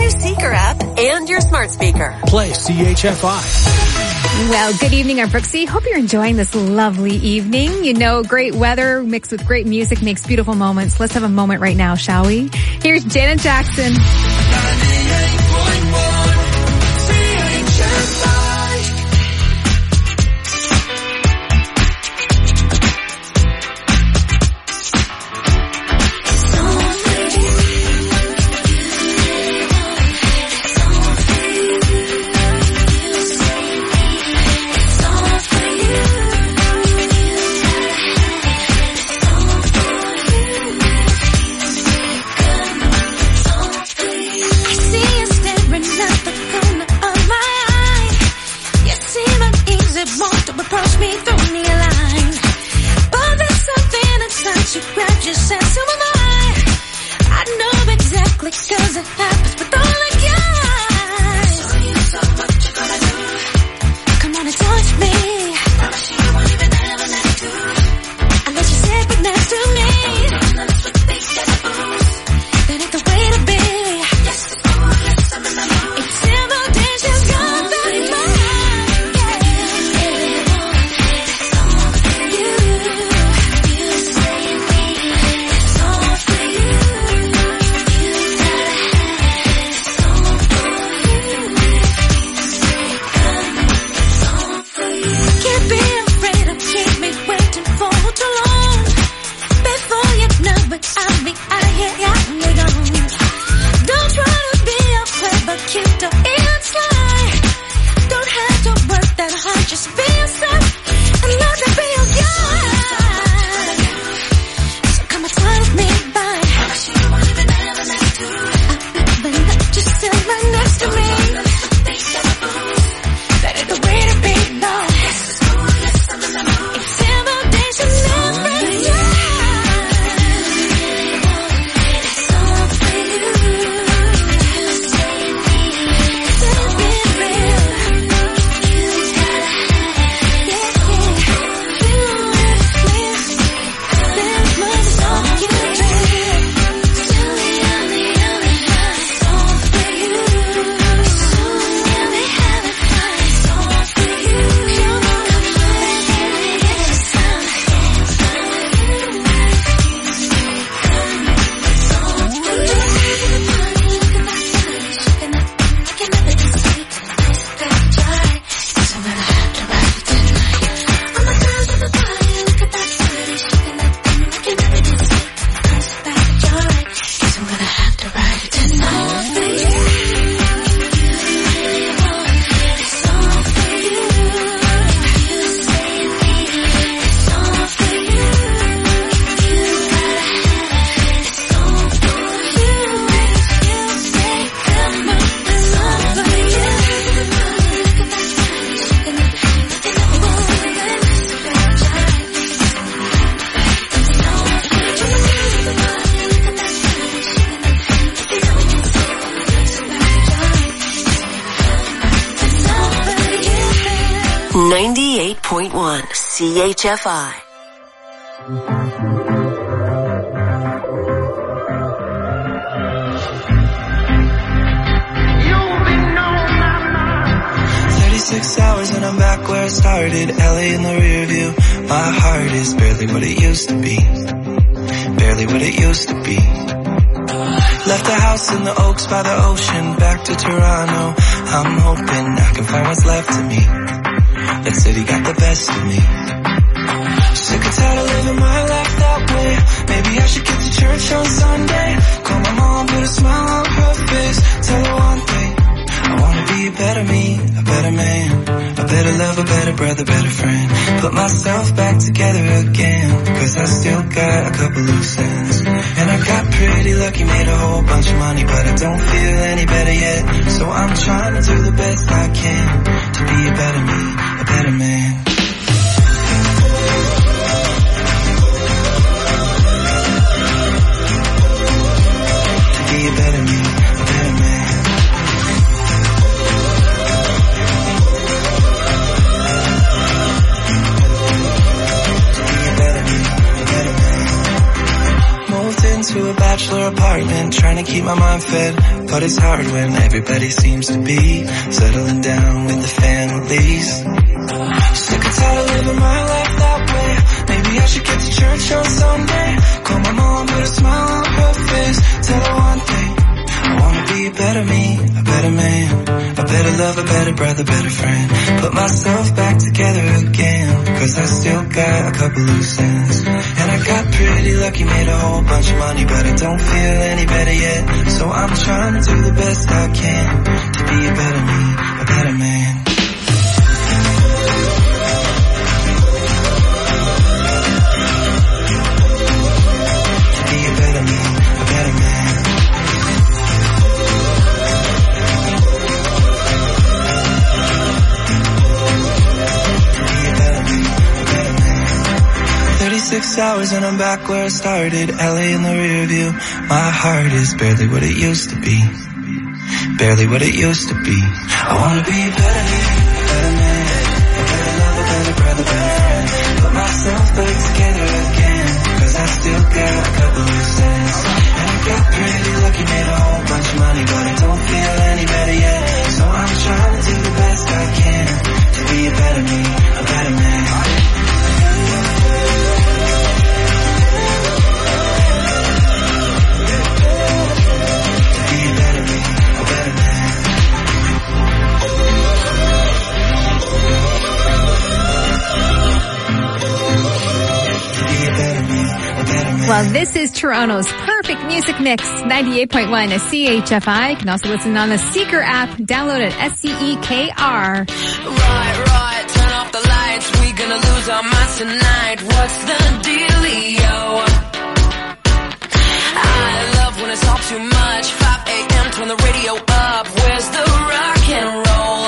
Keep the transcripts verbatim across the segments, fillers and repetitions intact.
new Seeker app and your smart speaker. Play C H F I. Well, good evening, I'm Brooksy. Hope you're enjoying this lovely evening. You know, great weather mixed with great music makes beautiful moments. Let's have a moment right now, shall we? Here's Janet Jackson. ninety-eight point one C H F I. thirty-six hours and I'm back where I started. L A in the rear view. My heart is barely what it used to be. Barely what it used to be. Left the house in the Oaks by the ocean. Back to Toronto. I'm hoping I can find what's left of me. That city got the best of me. Sick and tired of living my life that way. Maybe I should get to church on Sunday. Call my mom, put a smile on her face. Tell her one thing, I wanna be a better me, a better man, a better lover, better brother, better friend. Put myself back together again, cause I still got a couple loose ends. And I got pretty lucky, made a whole bunch of money, but I don't feel any better yet. So I'm trying to do the best I can to be a better me, a better man. To be a better me, a better man. To be a better me, a better man. Moved into a bad bachelor apartment, trying to keep my mind fed. But it's hard when everybody seems to be settling down with the families. Sick and tired of living my life that way. Maybe I should get to church on Sunday. Call my mom, put a smile on her face. Tell her one thing, I wanna be a better me, a better man, a better lover, better brother, better friend. Put myself back together again, cause I still got a couple loose ends. And I got pretty lucky, made a whole bunch of money, but I don't feel any better yet. So I'm trying to do the best I can to be a better me, a better man. To be a better me, a better man. thirty-six hours and I'm back where I started, L A in the rear view. My heart is barely what it used to be, barely what it used to be. I wanna be a better me, a better man, a better lover, better brother, better friend. Put myself back together again, cause I still got a couple loose ends. And I got pretty lucky, made a whole bunch of money, but I don't feel any better yet. So I'm trying to do the best I can to be a better me, a better man. Well, this is Toronto's perfect music mix, ninety-eight point one C H F I. You can also listen on the Seeker app. Download it, S C E K R. Right, right, turn off the lights. We gonna lose our minds tonight. What's the dealio? I love when it's all too much. five a.m., turn the radio up. Where's the rock and roll?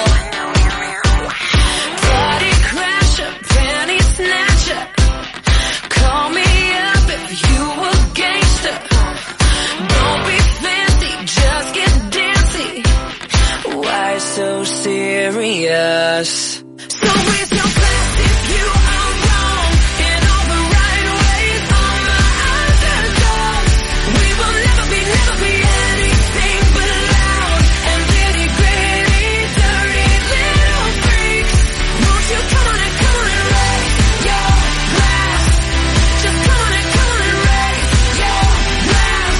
Party crasher, penny snatcher. Call me up if you a gangster. Don't be fancy, just get dancy. Why so serious? So raise your glass if you are wrong. In all the right ways, on the underdog. We will never be, never be anything but loud and nitty gritty, dirty little freaks. Won't you come on and come on and raise your glass? Just come on and come on and raise your glass.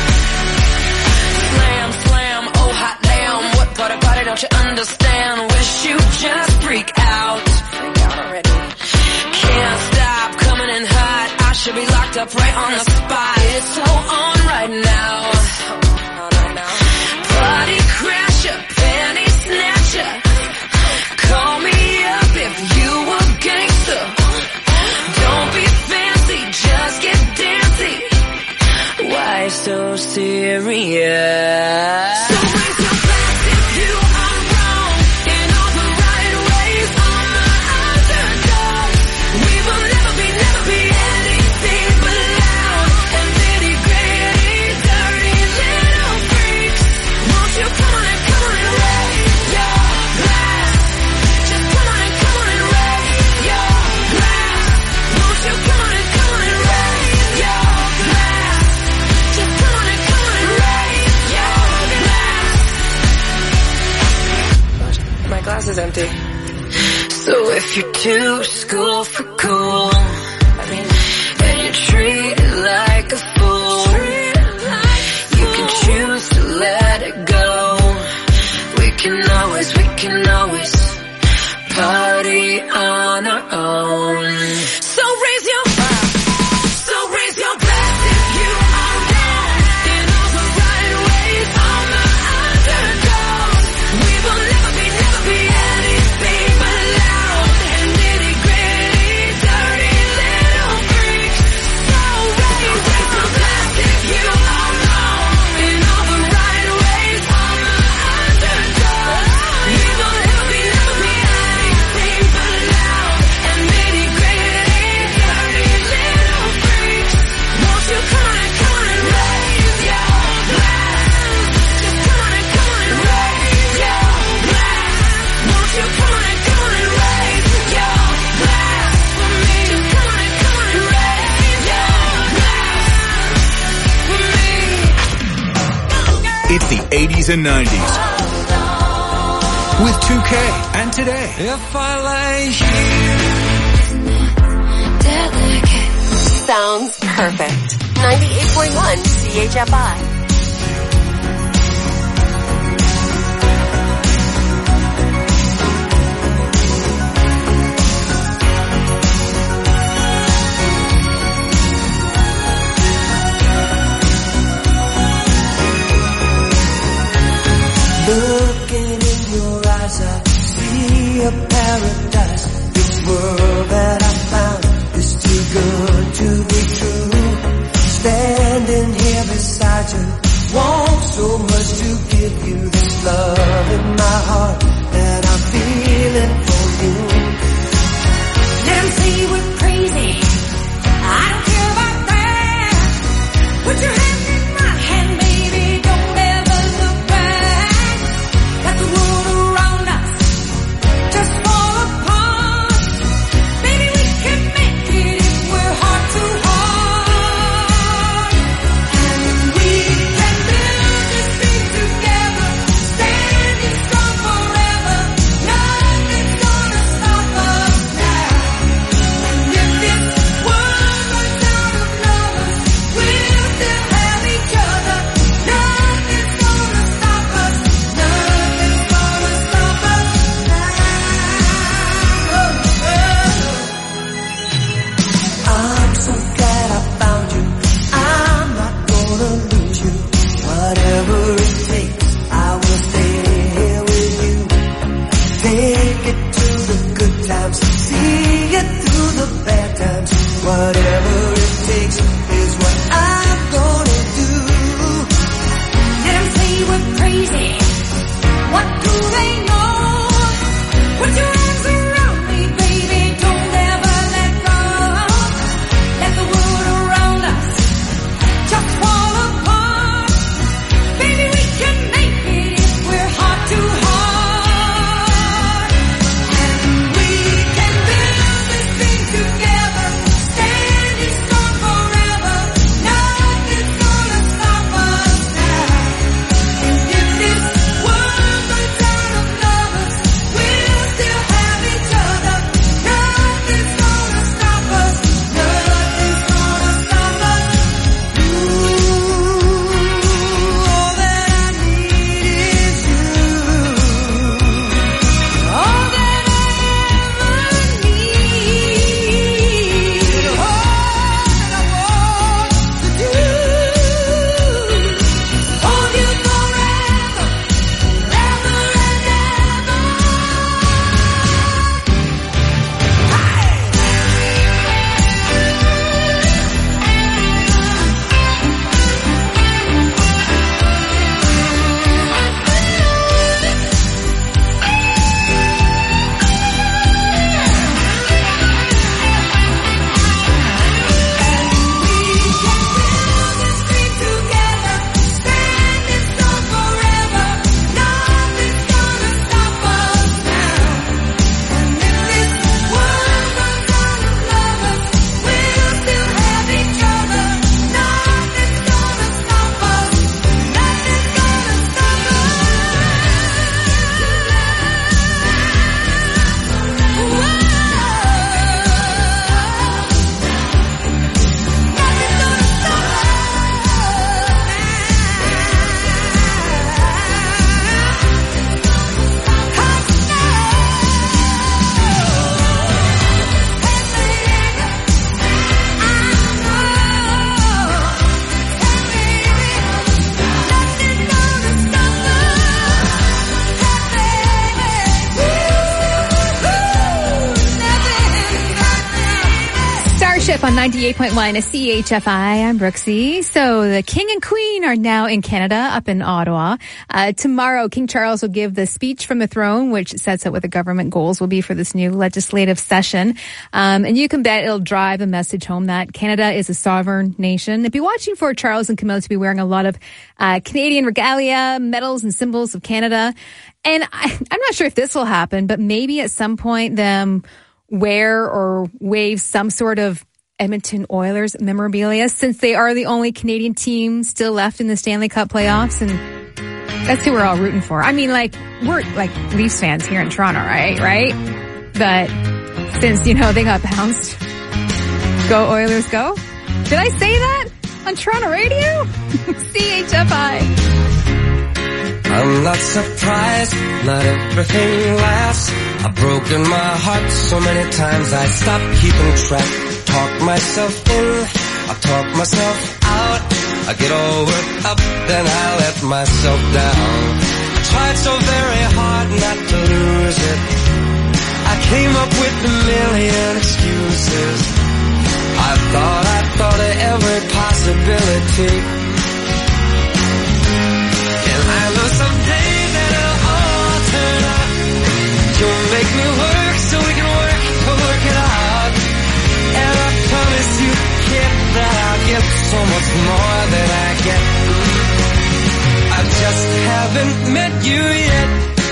Slam, slam, oh hot damn. What part about it don't you understand? Wish you just freak out. Freak out already. Can't stop coming in hot. I should be locked up right on the spot. It's so on right now. Party crasher, penny snatcher. Call me up if you a gangster. Don't be fancy, just get dancy. Why so serious? So raise your glass if you are wrong. In all the right ways, on the underdog. We will never be, never be anything but loud and nitty gritty, dirty little freaks. Won't you come on and come on and raise your glass? Just come on and come on and raise your glass. Won't you come on and come on and raise your glass? Just come on and come on and raise your glass. My glass is empty. So if you're too school for cool, I mean, and you're treated like a fool, you can choose to let it go. We can always, we can always party on our own. So raise your, so raise your glass if you are wrong. In all the right ways, on the underdog. We will never be, never be anything but loud and nitty gritty, dirty eighties and nineties. With two K and Today. If I lay here, Delicate. Sounds perfect. ninety-eight point one C H F I. looking in your eyes, I see a paradise. This world that I found is too good to be true. Standing here beside you, want so much to give you this love in my heart that I'm feeling for you. Let 'em say we're crazy. I don't care about that. Put your hand in my hand, baby. Don't ever look back. Let the world around us just fall apart. Baby, we can make it if we're heart to heart. And we can build this thing together, standing strong forever. Nothing's gonna stop us now. And if this world runs out of lovers, we'll still have each other. Nothing's gonna stop us. Nothing's gonna stop us now. I'm so glad I found you. I'm not gonna lose you. Whatever it takes, I will stay here with you. Take it to the good times, see it through the bad times. Whatever it takes is what I'm gonna do. Let 'em say we're crazy. What do they know? Put your arms around me, baby. Don't ever let go. Let the world around us just fall apart. Baby, we can make it if we're heart to heart. And we can build this thing together, standing strong forever. Nothing's gonna stop us now. And if this world runs out of lovers, we'll still have each other. Nothing's gonna stop us. Nothing's gonna stop us. Ooh, all that I need is you. All that I ever need. All that I want to do. Hold you forever, forever and ever. Starship on ninety-eight point one C H F I. I'm Brooksy. So the King and Queen are now in Canada, up in Ottawa. Uh, tomorrow, King Charles will give the speech from the throne, which sets out what the government goals will be for this new legislative session. Um, and you can bet it'll drive a message home that Canada is a sovereign nation. If you're watching for Charles and Camilla to be wearing a lot of uh, Canadian regalia, medals and symbols of Canada. And I, I'm not sure if this will happen, but maybe at some point them wear or wave some sort of Edmonton Oilers memorabilia, since they are the only Canadian team still left in the Stanley Cup playoffs. And That's who we're all rooting for. I mean, like, we're like Leafs fans here in Toronto, right? Right? But since, you know, they got bounced, go Oilers, go. Did I say that on Toronto radio? C H F I. I'm not surprised, not everything lasts. I've broken my heart so many times I stopped keeping track. Talk myself in, I talk myself out. I get all worked up, then I let myself down. I tried so very hard not to lose it. I came up with a million excuses. I thought I thought of every possibility. And I know someday that it'll all turn out. You'll make me work so we can work to work it out. And I promise you, kid, that I'll give so much more than I get. I just haven't met you yet.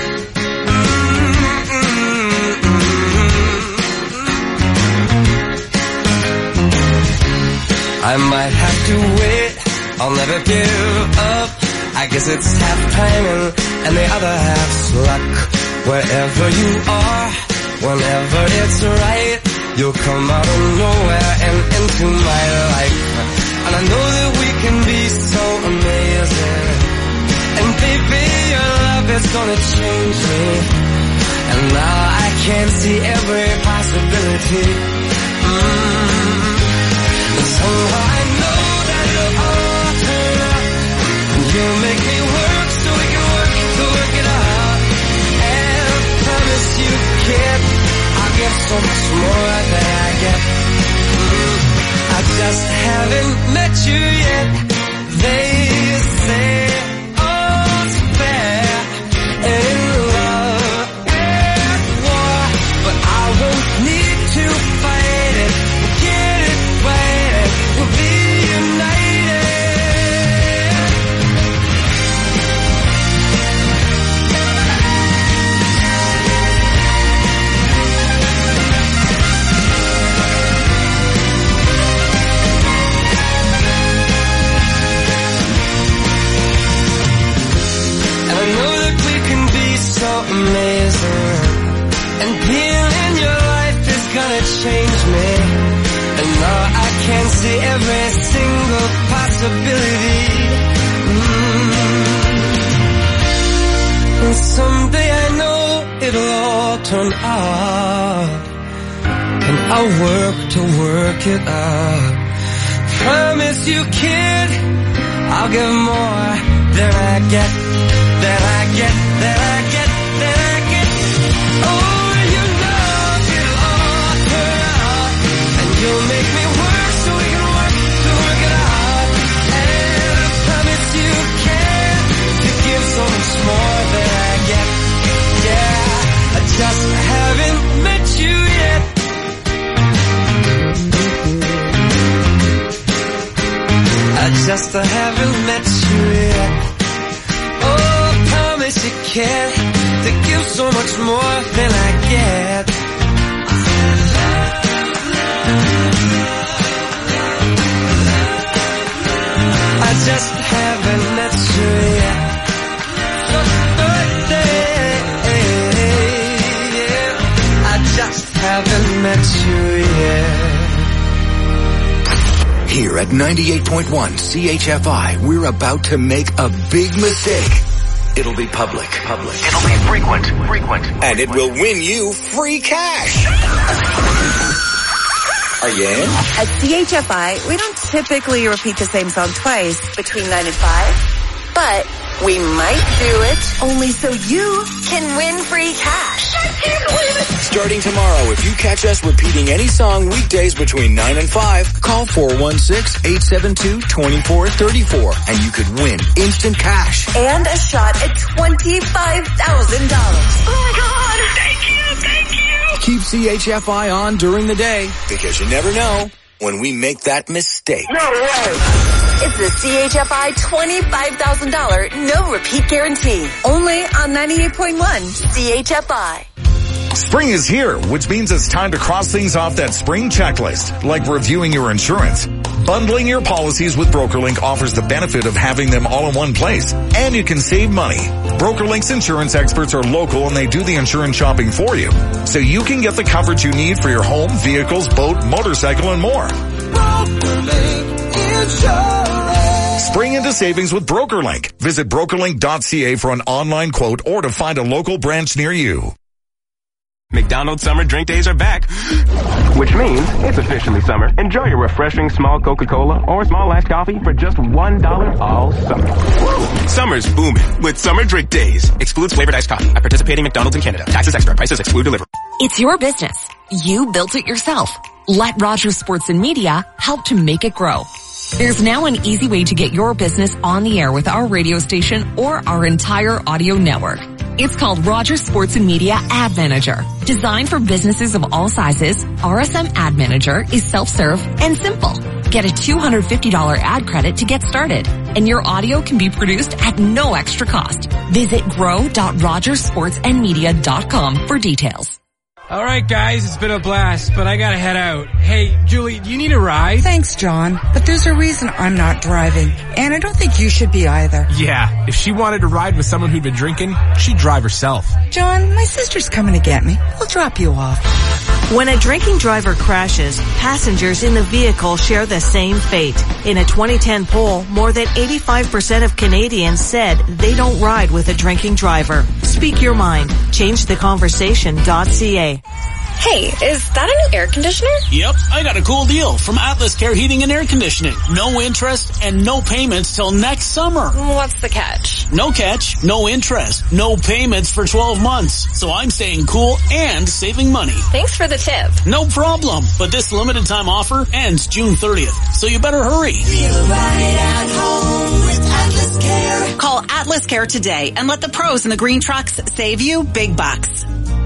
I might have to wait, I'll never give up. I guess it's half timing and the other half's luck. Wherever you are, whenever it's right, you'll come out of nowhere and into my life. And I know that we can be so amazing. And baby, your love is gonna change me. And now I can see every possibility. Mm. And somehow I know that it'll all turn out. And you'll make me work so we can work to work it out. And I promise you, kid, I'll give so much more than I get. Mm. I just haven't met you yet. They say all's fair in love and war, but I won't need to fight it. Get it right, we'll be united. And I know that we can be so amazing. And being in your life is gonna change me. And now I can see every single possibility. Mm. And someday I know it'll all turn out. And I'll work to work it out. Promise you, kid, I'll give more than I get, than I get, than I get, than I get. Oh, you know it'll all turn out. And you'll make me work so we can work to work it out. And I promise you can, to give so much more than I get. Yeah, I just haven't met you yet. I just haven't met you yet. Oh, promise you can, to give so much more than I get. I just haven't met you yet. I just haven't met you yet. Here at ninety-eight point one C H F I, we're about to make a big mistake. It'll be public. Public. It'll be frequent. Frequent. And it will win you free cash. Are you in? At C H F I, we don't typically repeat the same song twice between nine and five, but we might do it only so you can win free cash. I can't believe it. Starting tomorrow, if you catch us repeating any song weekdays between nine and five, call four one six, eight seven two, two four three four and you could win instant cash. And a shot at twenty-five thousand dollars. Oh my God! Thank you, thank you! Keep C H F I on during the day because you never know when we make that mistake. No way! It's the C H F I twenty-five thousand dollars no repeat guarantee. Only on ninety-eight point one C H F I. Spring is here, which means it's time to cross things off that spring checklist, like reviewing your insurance. Bundling your policies with BrokerLink offers the benefit of having them all in one place, and you can save money. BrokerLink's insurance experts are local and they do the insurance shopping for you, so you can get the coverage you need for your home, vehicles, boat, motorcycle, and more. Spring into savings with BrokerLink. Visit brokerlink dot c a for an online quote or to find a local branch near you. McDonald's summer drink days are back, which means it's officially summer. Enjoy your refreshing small Coca-Cola or small iced coffee for just one dollar all summer. Woo! Summer's booming with summer drink days. Excludes flavored iced coffee at participating McDonald's in Canada. Taxes extra. Prices exclude delivery. It's your business. You built it yourself. Let Rogers Sports and Media help to make it grow. There's now an easy way to get your business on the air with our radio station or our entire audio network. It's called Rogers Sports and Media Ad Manager. Designed for businesses of all sizes, R S M Ad Manager is self-serve and simple. Get a two hundred fifty dollars ad credit to get started, and your audio can be produced at no extra cost. Visit grow dot rogers sports and media dot com for details. All right, guys, it's been a blast, but I gotta head out. Hey, Julie, do you need a ride? Thanks, John, but there's a reason I'm not driving, and I don't think you should be either. Yeah, if she wanted to ride with someone who'd been drinking, she'd drive herself. John, my sister's coming to get me. I'll drop you off. When a drinking driver crashes, passengers in the vehicle share the same fate. In a twenty ten poll, more than eighty-five percent of Canadians said they don't ride with a drinking driver. Speak your mind. Change the conversation dot c a. Hey, is that a new air conditioner? Yep, I got a cool deal from Atlas Care Heating and Air Conditioning. No interest and no payments till next summer. What's the catch? No catch, no interest, no payments for twelve months. So I'm staying cool and saving money. Thanks for the tip. No problem. But this limited time offer ends June thirtieth, so you better hurry. Feel right at home with Atlas Care. Call Atlas Care today and let the pros in the green trucks save you big bucks.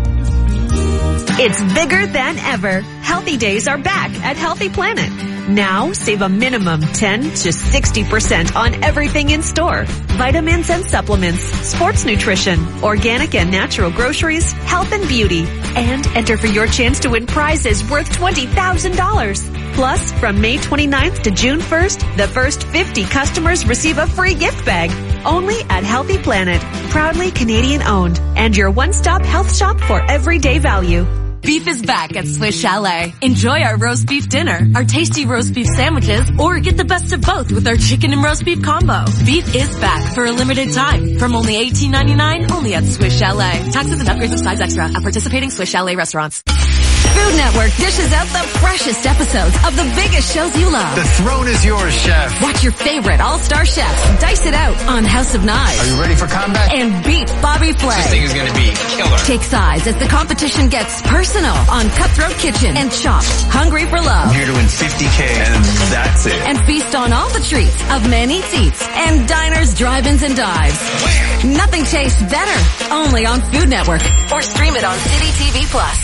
It's bigger than ever. Healthy Days are back at Healthy Planet. Now, save a minimum ten to sixty percent on everything in store. Vitamins and supplements, sports nutrition, organic and natural groceries, health and beauty. And enter for your chance to win prizes worth twenty thousand dollars. Plus, from May twenty-ninth to June first, the first fifty customers receive a free gift bag. Only at Healthy Planet. Proudly Canadian owned. And your one-stop health shop for everyday value. Beef is back at Swiss Chalet. Enjoy our roast beef dinner, our tasty roast beef sandwiches, or get the best of both with our chicken and roast beef combo. Beef is back for a limited time from only eighteen ninety-nine, only at Swiss Chalet. Taxes and upgrades of size extra at participating Swiss Chalet restaurants. Food Network dishes out the freshest episodes of the biggest shows you love. The throne is yours, chef. Watch your favorite all-star chefs dice it out on House of Knives. Are you ready for combat? And beat Bobby Flay. This thing is going to be killer. Take sides as the competition gets personal on Cutthroat Kitchen and Chopped, Hungry for Love. I'm here to win fifty K and that's it. And feast on all the treats of Man Eats Eats and diners, drive-ins, and dives. Nothing tastes better. Only on Food Network. Or stream it on City T V Plus.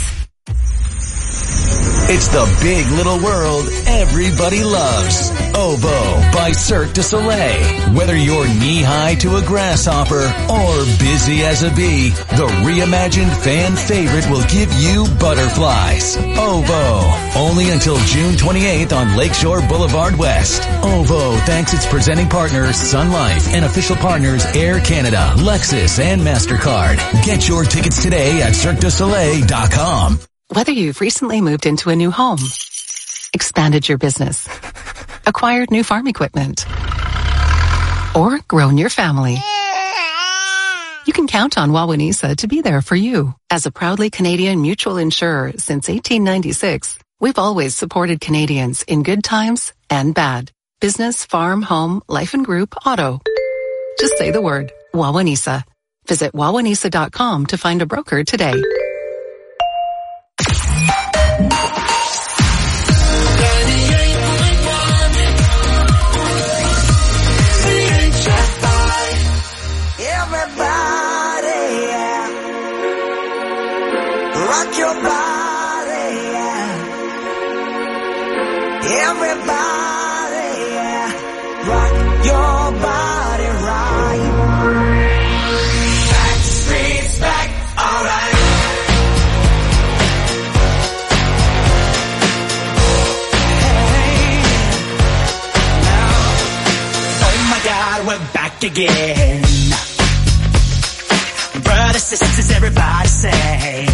It's the big little world everybody loves. Ovo by Cirque du Soleil. Whether you're knee-high to a grasshopper or busy as a bee, the reimagined fan favorite will give you butterflies. Ovo. Only until June twenty-eighth on Lakeshore Boulevard West. Ovo thanks its presenting partners Sun Life and official partners Air Canada, Lexus, and MasterCard. Get your tickets today at cirque du soleil dot com. Whether you've recently moved into a new home, expanded your business, acquired new farm equipment, or grown your family, you can count on Wawanesa to be there for you. As a proudly Canadian mutual insurer since eighteen ninety-six, we've always supported Canadians in good times and bad. Business, farm, home, life and group, auto. Just say the word, Wawanesa. Visit wawanesa dot com to find a broker today. Rock your body, yeah. Everybody, yeah. Rock your body right. Back streets back, alright. we're back again. Brothers, sisters, everybody say,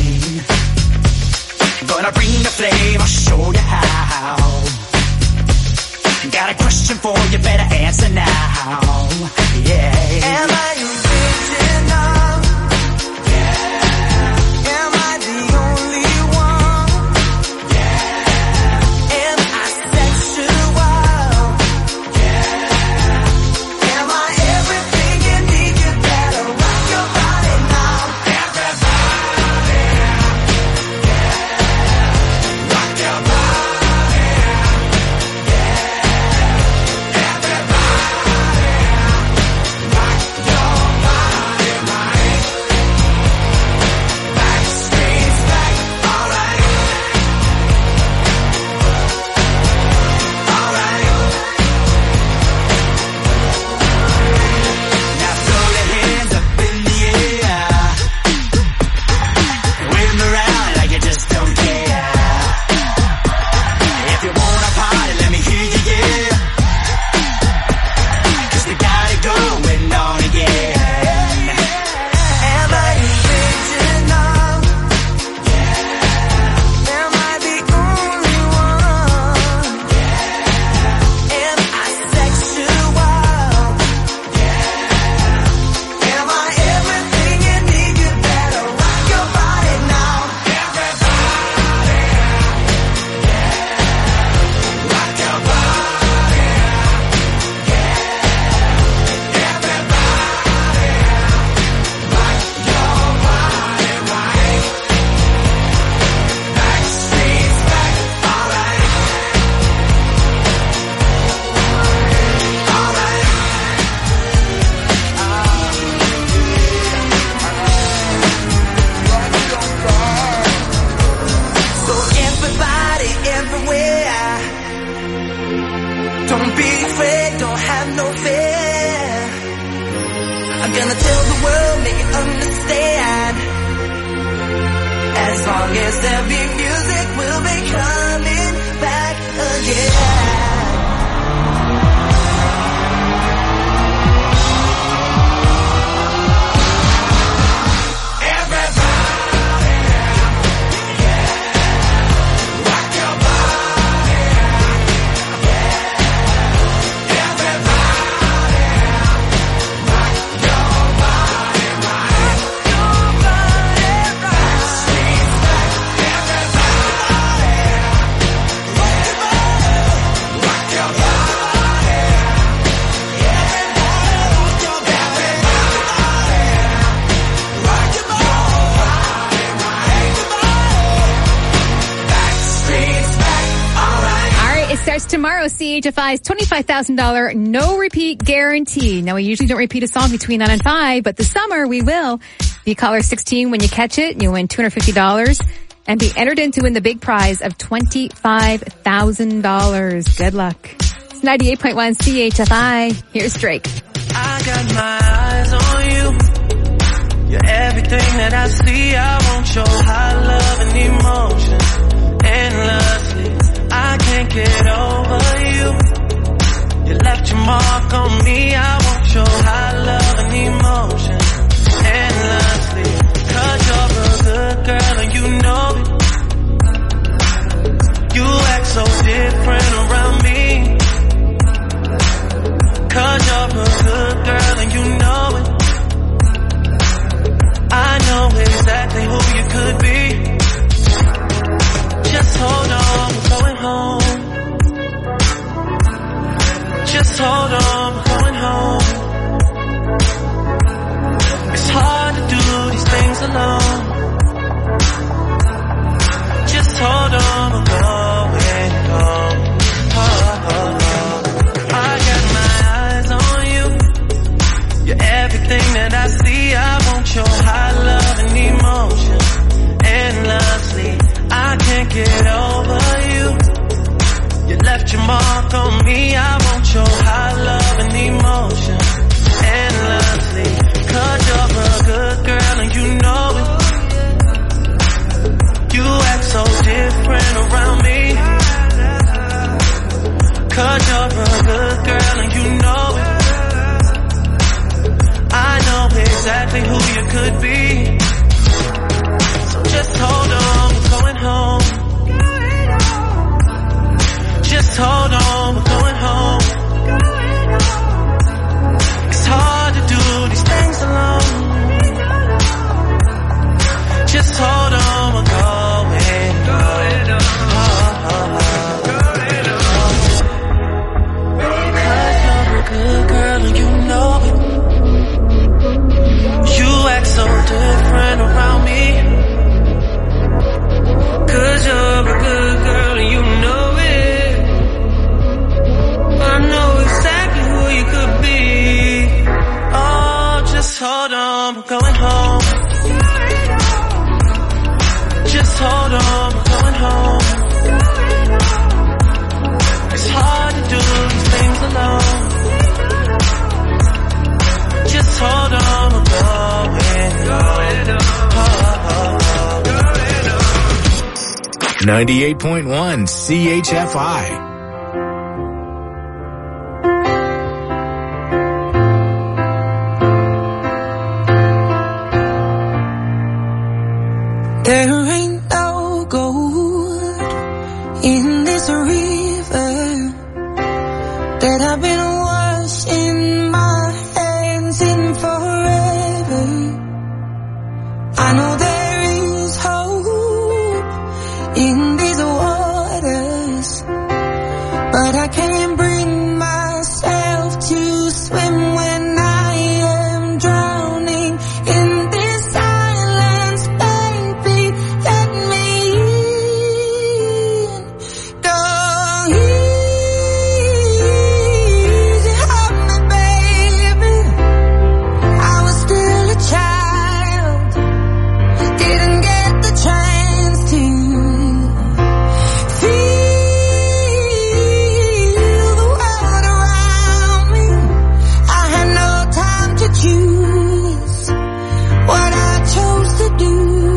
gonna bring the flame, I'll show you how. Got a question for you, better answer now. Yeah. Am I original? Yeah. Am I the only one? Yeah. Am I sexual? Yeah. Am I everything you need? You better rock your body now. Everybody. Yeah. Rock your body. Tomorrow, C H F I's twenty-five thousand dollars no repeat guarantee. Now, we usually don't repeat a song between nine and five, but this summer we will. Be caller sixteen when you catch it. You win two hundred fifty dollars and be entered in to win the big prize of twenty-five thousand dollars. Good luck. It's ninety-eight point one C H F I. Here's Drake. I got my eyes on you. You're everything that I see. I want your high love and emotion endlessly. I can't get over you. You left your mark on me. I want your high love and emotion endlessly. Cause you're a good girl and you know it. You act so different around me. Cause you're a good girl and you know it. I know exactly who you could be. Just hold on, we're going home. Just hold on, we're going home. It's hard to do these things alone. Just hold on, we're going home. Oh, oh, oh. I got my eyes on you. You're everything that I see. I want your high love and emotion endlessly. I can't get over you. You left your mark on me. I want your high love and emotion endlessly. Cause you're a good girl and you know it. You act so different around me. Cause you're a good girl and you know it. exactly who you could be. So just hold on, we're going home. Just hold on, we're going home. It's hard to do these things alone. Just hold on, we're going, going home. Cause you're a good girl and you know it. You act so different around me. Cause you're a good girl and you know it. I know exactly who you could be. Oh, just hold on, we're going home. Just hold on, we're going home. It's hard to do these things alone. Just hold on, we're going, going home. ninety-eight point one C H F I. There ain't no gold in this river that I've been washing my hands in forever. I know there is hope in these waters, but I can't bring myself to swim when I am drowning in this silence. Baby, let me in. Go easy on me, baby. I was still a child, didn't get the chance to feel the world around me. I had no time to choose what I chose to do.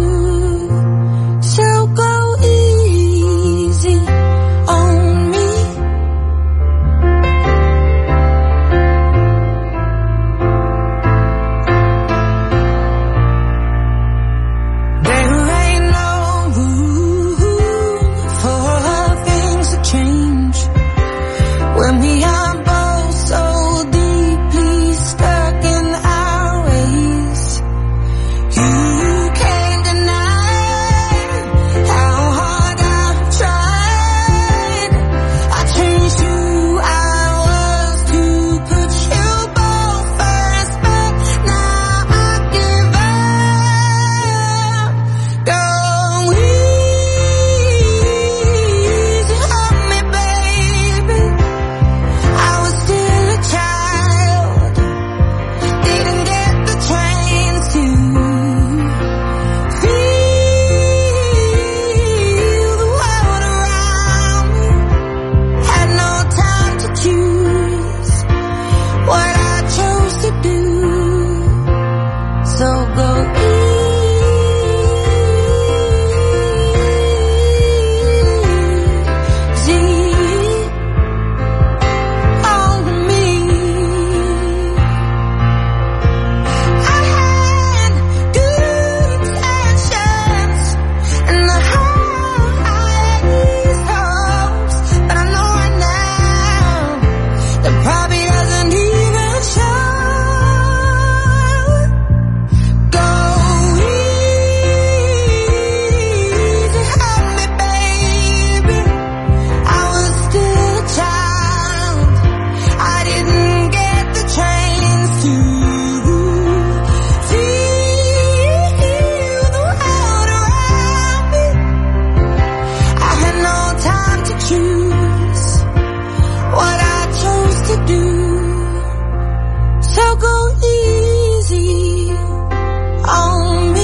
So go easy on me. There ain't no room for things to change when we are both so deeply stuck in our ways. You can't deny how hard I've tried. I changed who I was to put you both first, but now I give up. Go easy on me, baby. I was still a child, didn't get the chance to feel the world around me. Had no time to choose what I chose to do. So go easy on me. I had good intentions and I had these hopes, but I know right now that probably doesn't even show. Go easy on me, baby. I was still a child, I didn't get the chance to feel the world around me. I had no time to choose what I chose to do. So go easy on me.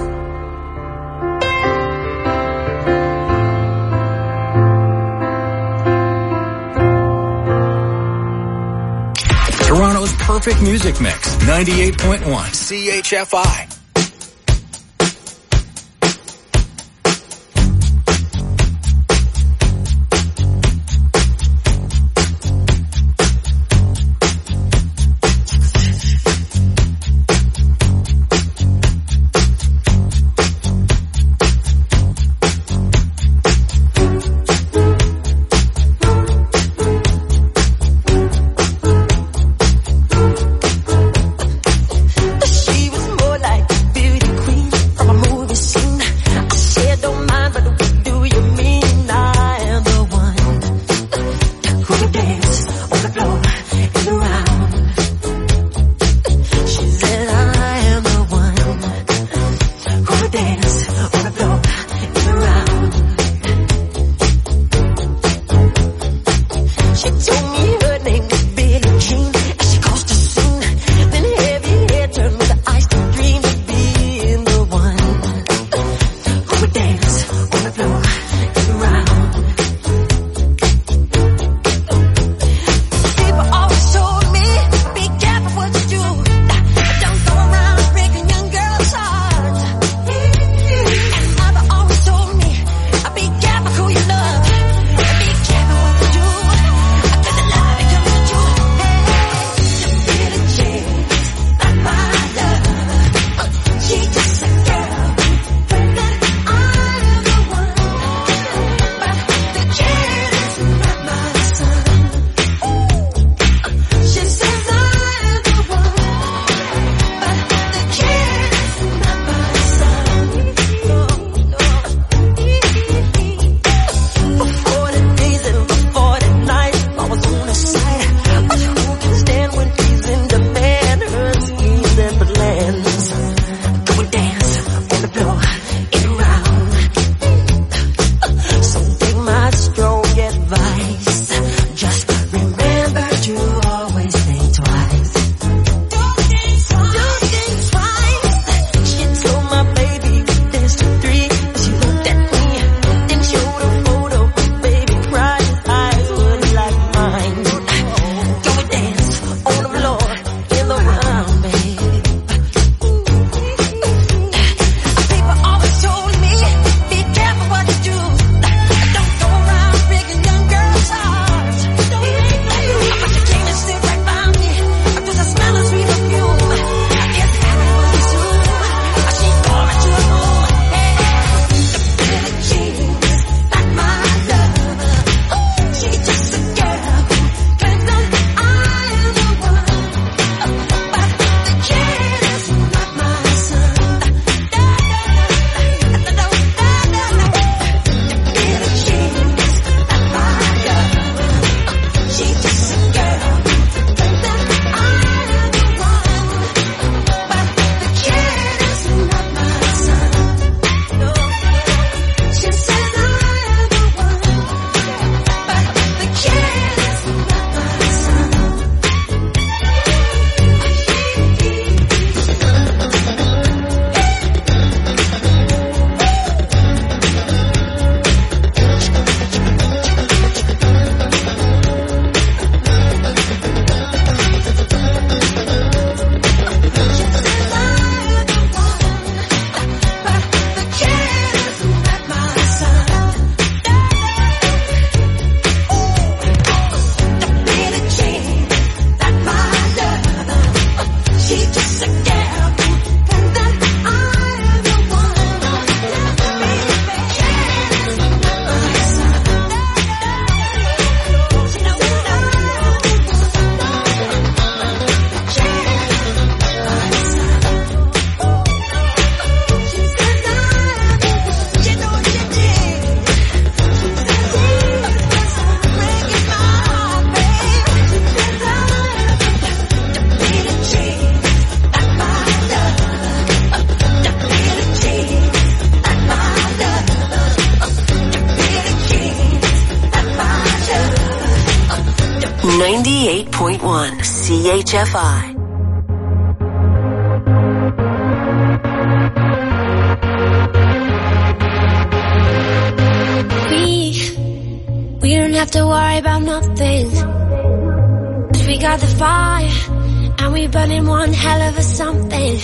Toronto's perfect music mix. ninety-eight point one C H F I. point one C H F I. We, we don't have to worry about nothing. 'Cause we got the fire, and we burning one hell of a something.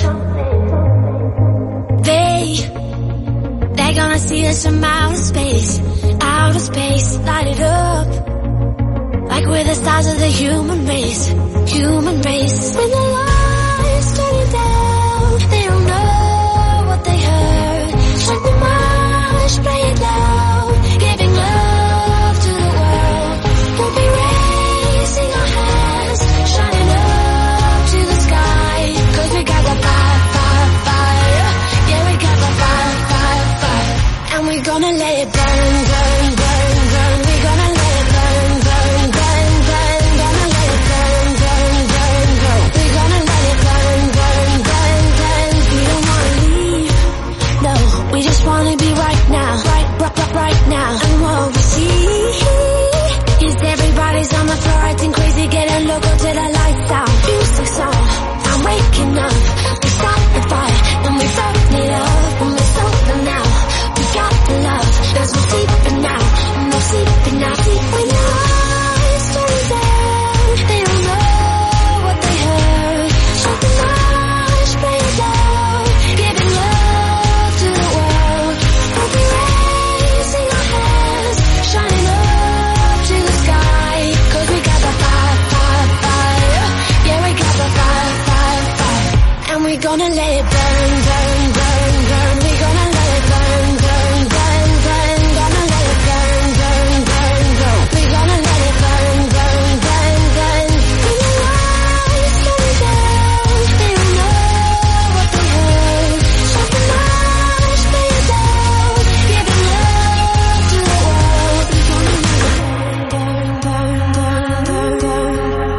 They, they're gonna see us from outer space, outer space, light it up. Like we're the stars of the human race, human race. When the lights turn down, they don't know what they heard. Shut the marsh, play it loud, giving love to the world. We'll be raising our hands, shining up to the sky. 'Cause we got the fire, fire, fire. Yeah, we got the fire, fire, fire. And we're gonna let it burn, burn, burn, burn. We're gonna let it burn, burn, burn, burn. Gonna let it burn, burn, burn, burn. We're gonna let it burn, burn, burn, burn. We don't wanna leave, no. We just wanna be right now, right, right, right, right now. And what we see is everybody's on the floor acting crazy, getting local till the lights out. Music's on, I'm waking up. We start the fire, and we start it up, and we start them now. We got the love, there's no sleeping now, no sleeping now. Sleep when your eyes turn down, they don't know what they heard. Shut the marsh, play it loud, giving love to the world. We'll be raising our hands, shining up to the sky. 'Cause we got the fire, fire, fire. Yeah, we got the fire, fire, fire. And we're gonna let it burn, burn, burn, burn. We're gonna let it burn, burn, burn, burn. Gonna let it burn, burn, burn, burn. We're gonna let it burn, burn, burn, burn. When your lights turn down, they don't know what they heard. Shut the marsh, play it loud, giving love to the world. We're gonna let it burn, burn, burn, burn, burn.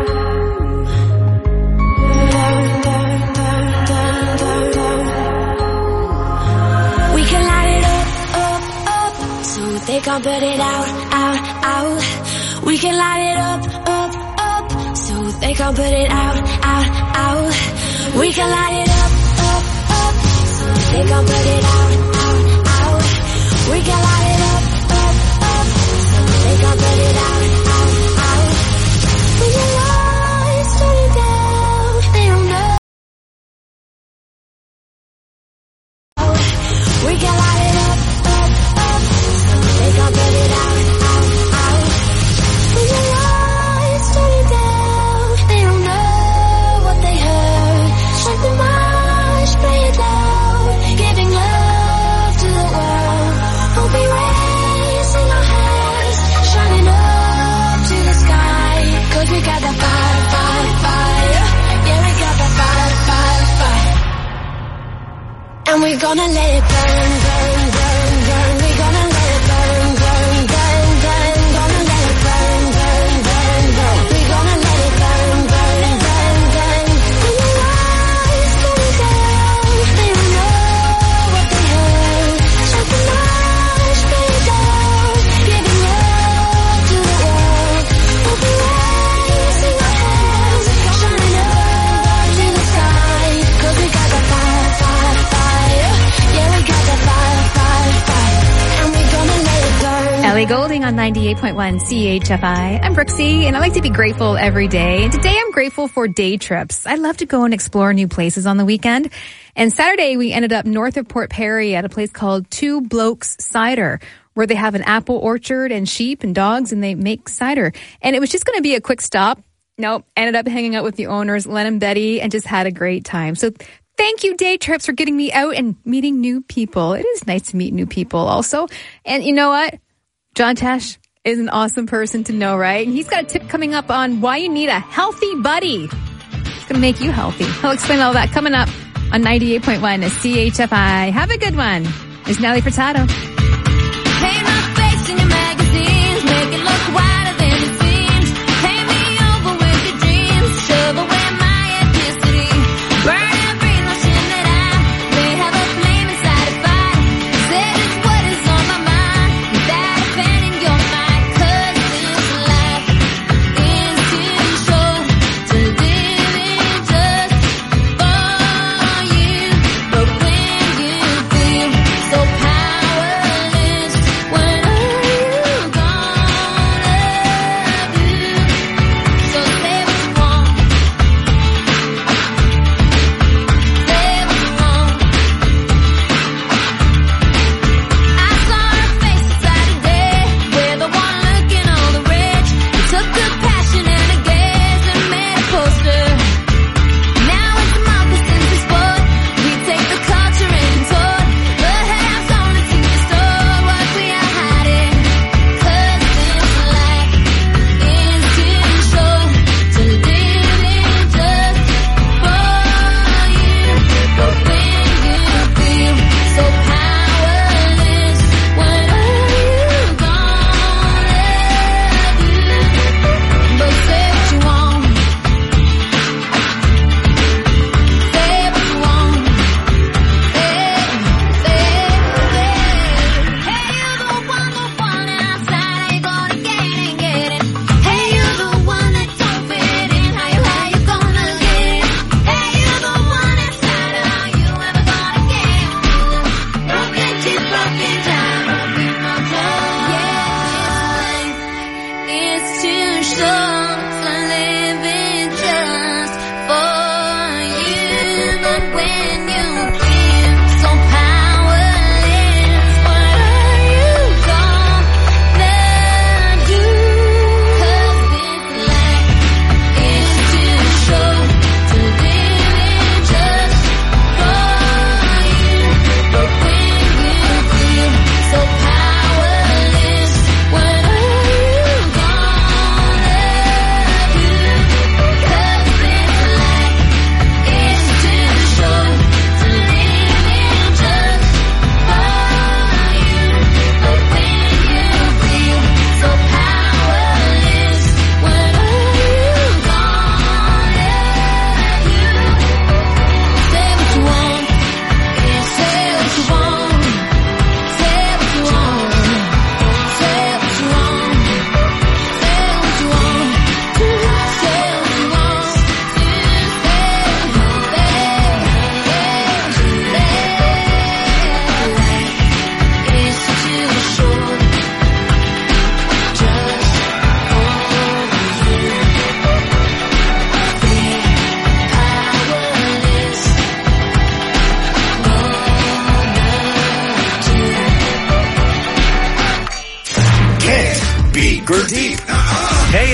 We can light it up, up, up, so they can't put it out, out, out. We can light it up, up, up, so they can't put it out, out, out. We can light it up, up, up, so they can't put it out, out, out. We can light it up, up, up, so they can't put it out, out, out. When your lights turn down, they don't know. We can light it up, up, up, so they can't put it out, out, out. When your lights turn down, they don't know what they heard. Shut the marsh, play it loud, giving love to the world. We'll be raising our hands, shining up to the sky. 'Cause we got the fire, fire, fire. Yeah, we got the fire, fire, fire. And we're gonna let it burn, burn, burn, burn. We're gonna let it burn, burn, burn, burn. Gonna let it burn, burn, burn, burn. We're gonna let it burn, burn, burn, burn. When your eyes turn down, they don't know what they heard. Shut the marsh, play it loud, giving love to the world. We'll be raising our hands, shining up to the sky. 'Cause we got the fire, fire, fire. Yeah, we got the fire, fire, fire. And we're gonna let it burn. Ellie Goulding on ninety-eight point one C H F I. I'm Brooksy, and I like to be grateful every day. And today I'm grateful for day trips. I love to go and explore new places on the weekend. And Saturday we ended up north of Port Perry at a place called Two Blokes Cider, where they have an apple orchard and sheep and dogs, and they make cider. And it was just going to be a quick stop. Nope. Ended up hanging out with the owners, Len and Betty, and just had a great time. So thank you, day trips, for getting me out and meeting new people. It is nice to meet new people also. And you know what? John Tesh is an awesome person to know, right? And he's got a tip coming up on why you need a healthy buddy. It's going to make you healthy. He'll explain all that coming up on ninety-eight point one C H F I. Have a good one. It's Nelly Furtado. Paint my face in your magazines, make it look wider than it seems. Paint me over with your dreams, shove away my ethnicity. Burn every notion that I may have a flame inside a fire. Said it's what is on my mind, without offending your mind. 'Cause this life is too short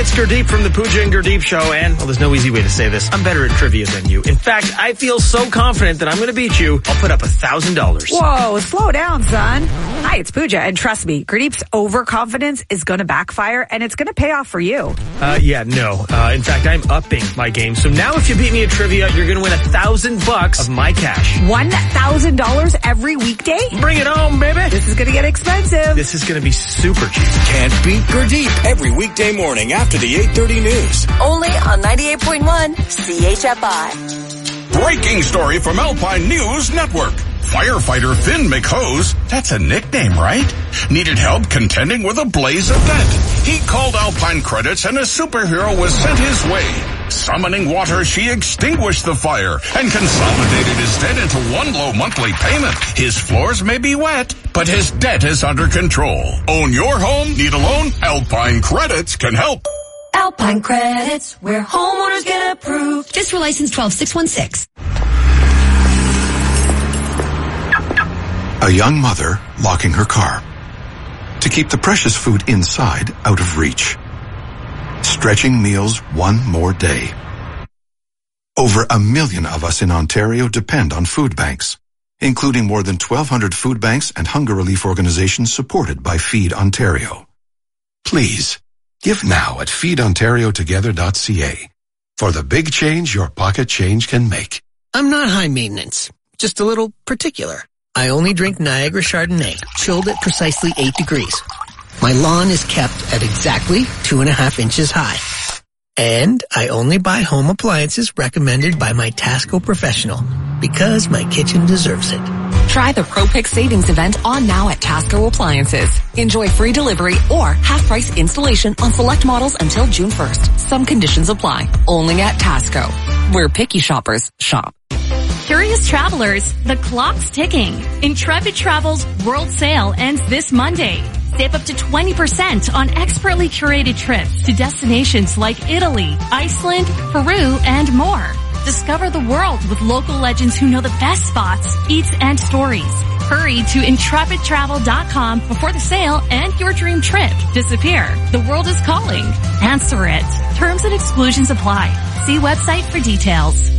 It's Gurdeep from the Pooja and Gurdeep Show, and, well, there's no easy way to say this. I'm better at trivia than you. In fact, I feel so confident that I'm going to beat you, I'll put up a thousand dollars. Whoa, slow down, son. Hi, it's Pooja, and trust me, Gurdeep's overconfidence is going to backfire, and it's going to pay off for you. Uh, yeah, no. Uh, in fact, I'm upping my game. So now if you beat me at trivia, you're going to win a thousand bucks of my cash. One thousand dollars every weekday? Bring it home, baby. This is going to get expensive. This is going to be super cheap. Can't beat Gurdeep every weekday morning after the eight thirty news. Only on ninety-eight point one C H F I. Breaking story from Alpine News Network. Firefighter Finn McHose, that's a nickname, right? Needed help contending with a blaze of debt. He called Alpine Credits and a superhero was sent his way. Summoning water, she extinguished the fire and consolidated his debt into one low monthly payment. His floors may be wet, but his debt is under control. Own your home? Need a loan? Alpine Credits can help. Alpine Credits, where homeowners get approved. Fiscal license twelve six one six. A young mother locking her car to keep the precious food inside out of reach. Stretching meals one more day. Over a million of us in Ontario depend on food banks, including more than twelve hundred food banks and hunger relief organizations supported by Feed Ontario. Please, give now at feed ontario together dot c a for the big change your pocket change can make. I'm not high maintenance, just a little particular. I only drink Niagara Chardonnay, chilled at precisely eight degrees. My lawn is kept at exactly two and a half inches high. And I only buy home appliances recommended by my Tasco professional, because my kitchen deserves it. Try the ProPick Savings event on now at Tasco Appliances. Enjoy free delivery or half-price installation on select models until June first. Some conditions apply. Only at Tasco, where picky shoppers shop. Curious travelers, the clock's ticking. Intrepid Travel's World Sale ends this Monday. Save up to twenty percent on expertly curated trips to destinations like Italy, Iceland, Peru, and more. Discover the world with local legends who know the best spots, eats, and stories. Hurry to intrepid travel dot com before the sale and your dream trip disappear. The world is calling. Answer it. Terms and exclusions apply. See website for details.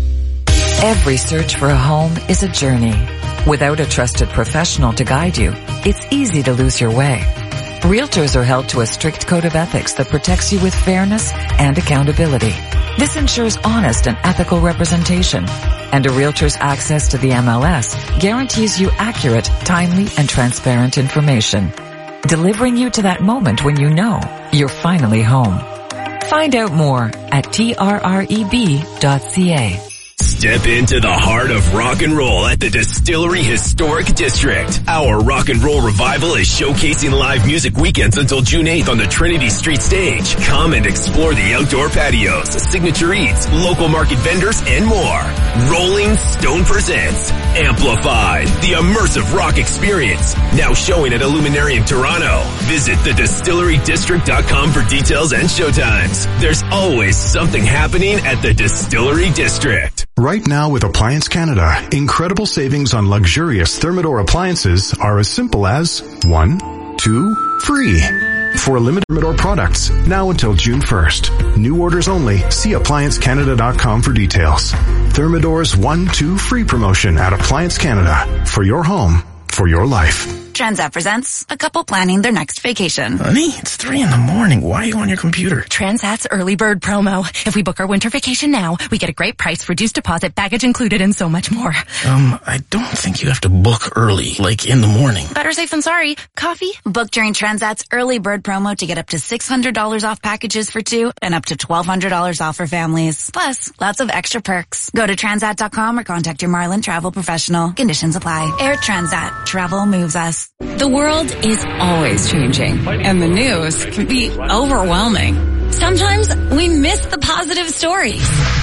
Every search for a home is a journey. Without a trusted professional to guide you, it's easy to lose your way. Realtors are held to a strict code of ethics that protects you with fairness and accountability. This ensures honest and ethical representation. And a realtor's access to the M L S guarantees you accurate, timely, and transparent information, delivering you to that moment when you know you're finally home. Find out more at T R R E B dot C A. Step into the heart of rock and roll at the Distillery Historic District. Our rock and roll revival is showcasing live music weekends until June eighth on the Trinity Street stage. Come and explore the outdoor patios, signature eats, local market vendors, and more. Rolling Stone presents Amplified, the immersive rock experience. Now showing at Illuminarium Toronto. Visit the distillery district dot com for details and showtimes. There's always something happening at the Distillery District. Right now with Appliance Canada, incredible savings on luxurious Thermador appliances are as simple as one, two, free. For limited Thermador products, now until June first. New orders only. See appliance canada dot com for details. Thermador's one, two, free promotion at Appliance Canada. For your home, for your life. Transat presents a couple planning their next vacation. Honey, it's three in the morning. Why are you on your computer? Transat's early bird promo. If we book our winter vacation now, we get a great price, reduced deposit, baggage included, and so much more. Um, I don't think you have to book early, like in the morning. Better safe than sorry. Coffee? Book during Transat's early bird promo to get up to six hundred dollars off packages for two and up to twelve hundred dollars off for families. Plus, lots of extra perks. Go to transat dot com or contact your Marlin travel professional. Conditions apply. Air Transat. Travel moves us. The world is always changing, and the news can be overwhelming. Sometimes we miss the positive stories.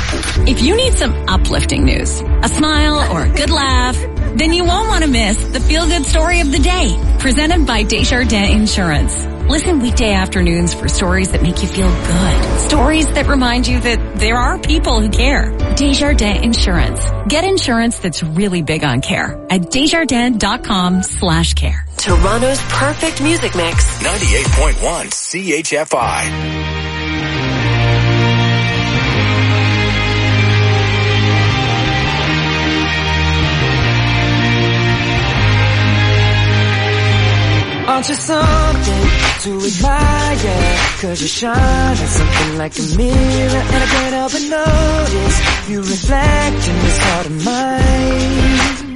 If you need some uplifting news, a smile or a good laugh, then you won't want to miss the feel-good story of the day, presented by Desjardins Insurance. Listen weekday afternoons for stories that make you feel good. Stories that remind you that there are people who care. Desjardins Insurance. Get insurance that's really big on care at desjardins dot com slash care. Toronto's perfect music mix. ninety-eight point one C H F I. something to admire, cause you shine at something like a mirror, and I can't help but notice you reflect in this heart of mine.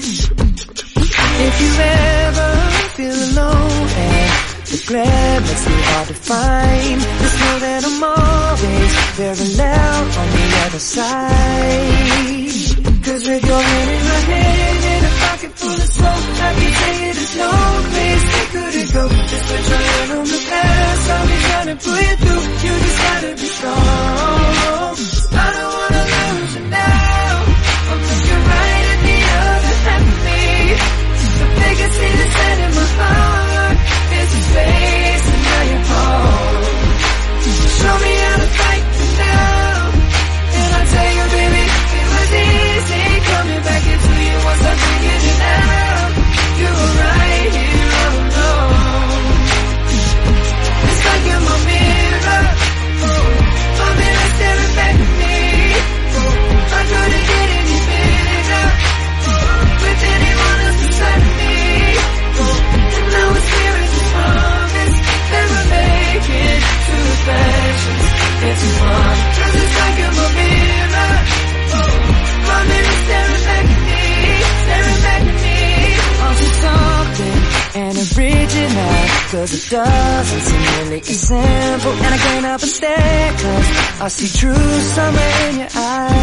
If you ever feel alone and the glare makes me hard to find, just know that I'm always very loud on the other side. Cause with your hand in my hand and a pocket full of smoke, I can tell you there's no place we couldn't go. Just put your hand on the past, I'll be trying to pull you through. You just gotta be strong. I don't wanna lose you now. I'm looking right at the other half of me. The biggest thing that's set in my heart is the space and now you're home. Show me how to fight for now, and I'll tell you, baby, it was easy coming back into you once I figured it out. You were right here all alone. It's like you're my mirror, my mirror staring back at me. I couldn't get any bigger with anyone else beside me. And now it's clear as a promise that we're making two reflections into one. Cause it's like you're my mirror, my mirror staring back at me, staring back at me. Aren't you something and original? Cause it doesn't seem really as simple, and I can't help but stare, cause I see true summer in your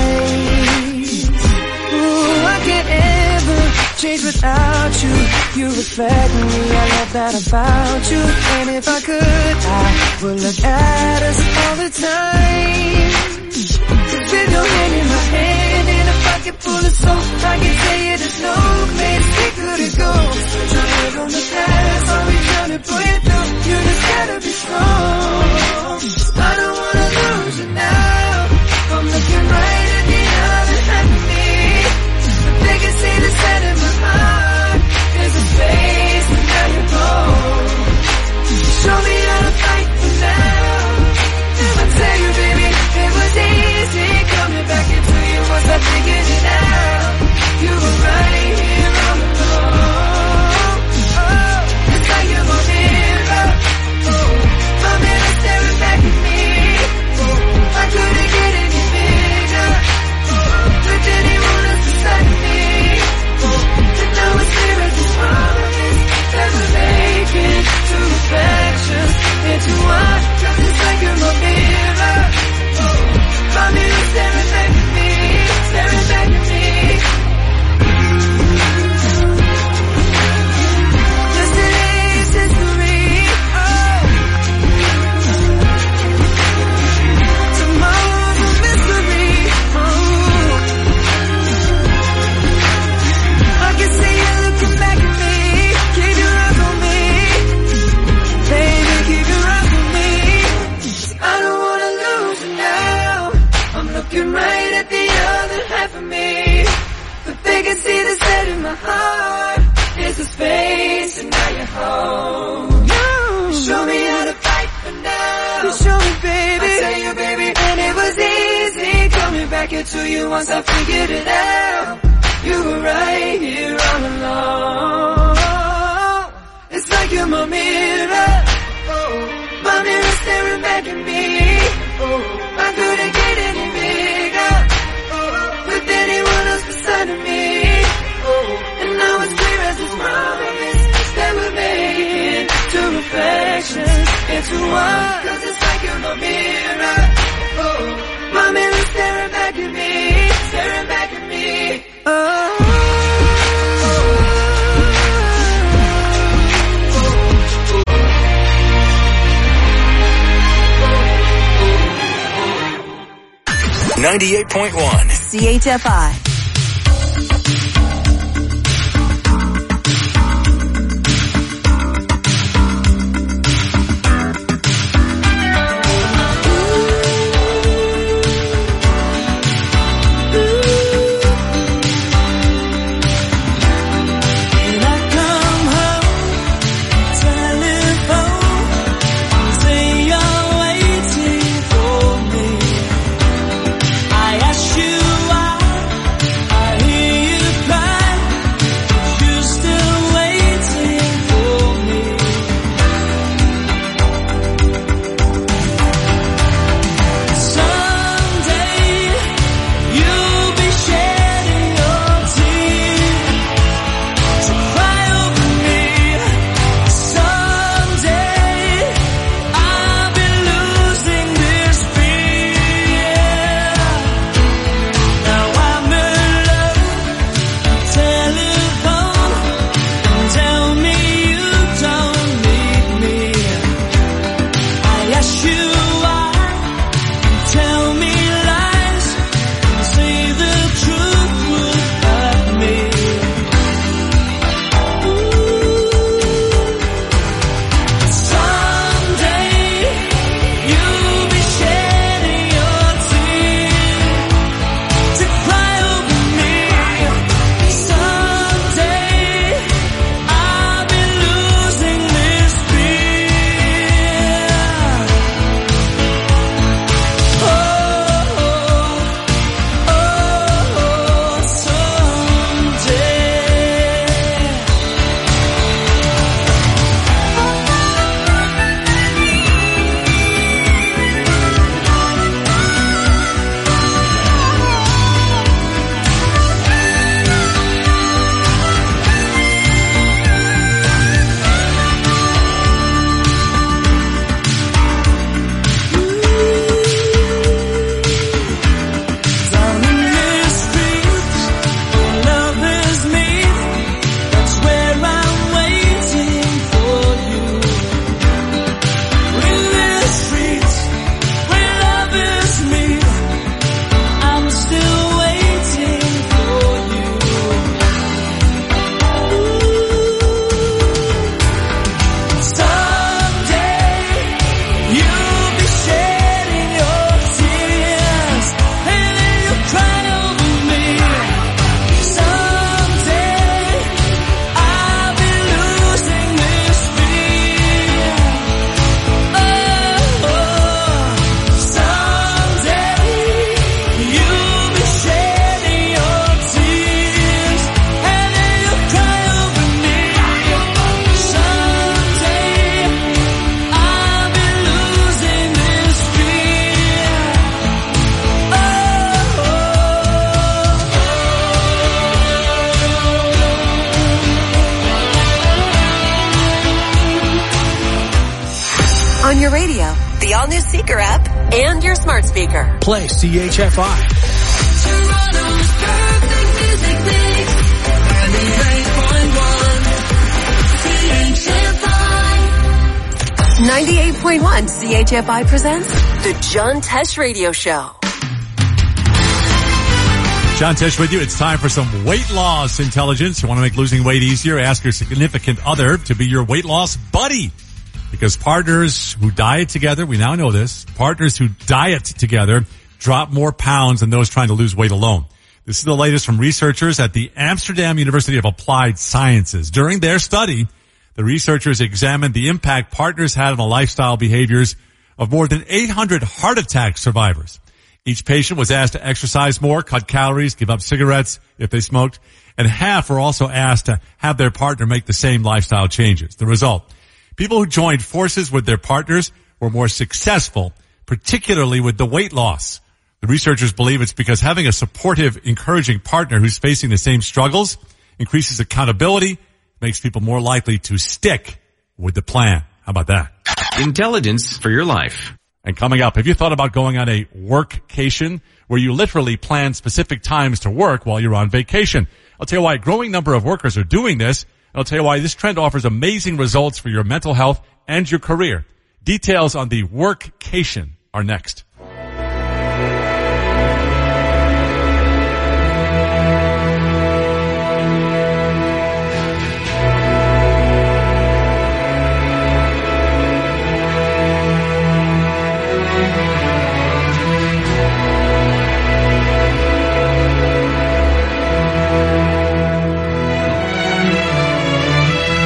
eyes. Ooh, I can't ever change without you. You reflect me, I love that about you. And if I could, I would look at us all the time. Cause with your hand in my hand and a pocket full of soap, I can tell you there's no place we couldn't go. Put your head on the past, I'll be trying to pull you through. You just gotta be strong. I don't wanna lose you now. I'm looking right at the other half of me. The biggest thing that's set in my heart is the space and now you're home. Show me how to fight for now, and I tell you, baby, it was easy coming back into you once I figured it out. You were right here all alone. Oh, it's like you're my mirror, oh, my mirror staring back at me. Oh, I couldn't get any bigger with anyone else beside me. Oh, and now it's clear as a promise that we're making two reflections into one. Cause it's like you're my mirror, oh, my mirror staring back at me, staring back at me. Yesterday's history, oh, tomorrow's a mystery, oh. I can see you looking back at me, keep your eyes on me, baby, keep your eyes on me. I don't wanna lose you now. I'm looking right at the other half of me. The biggest thing that's set in my heart is the space, and now you're home. You show me how to fight for now. You show me, baby. I tell you, baby, and it was easy coming back into you once I figured it out. You were right here all along. It's like you're my mirror, oh, my mirror staring back at me. Oh, I couldn't get any bigger oh, with anyone else beside of me. Oh, and now it's clear as this promise that we're making two reflections into one. Cause it's like you're my mirror, oh, my mirror staring back at me, staring back at me. Oh. ninety-eight point one C H F I. I ask you why all-new Seeker app and your smart speaker. Play C H F I. Toronto's perfect music mix. ninety-eight point one C H F I. ninety-eight point one C H F I presents The John Tesh Radio Show. John Tesh with you. It's time for some weight loss intelligence. You want to make losing weight easier? Ask your significant other to be your weight loss buddy. Because partners who diet together, we now know this, partners who diet together drop more pounds than those trying to lose weight alone. This is the latest from researchers at the Amsterdam University of Applied Sciences. During their study, the researchers examined the impact partners had on the lifestyle behaviors of more than eight hundred heart attack survivors. Each patient was asked to exercise more, cut calories, give up cigarettes if they smoked, and half were also asked to have their partner make the same lifestyle changes. The result, people who joined forces with their partners were more successful, particularly with the weight loss. The researchers believe it's because having a supportive, encouraging partner who's facing the same struggles increases accountability, makes people more likely to stick with the plan. How about that? Intelligence for your life. And coming up, have you thought about going on a workcation where you literally plan specific times to work while you're on vacation? I'll tell you why a growing number of workers are doing this, and I'll tell you why this trend offers amazing results for your mental health and your career. Details on the workcation are next.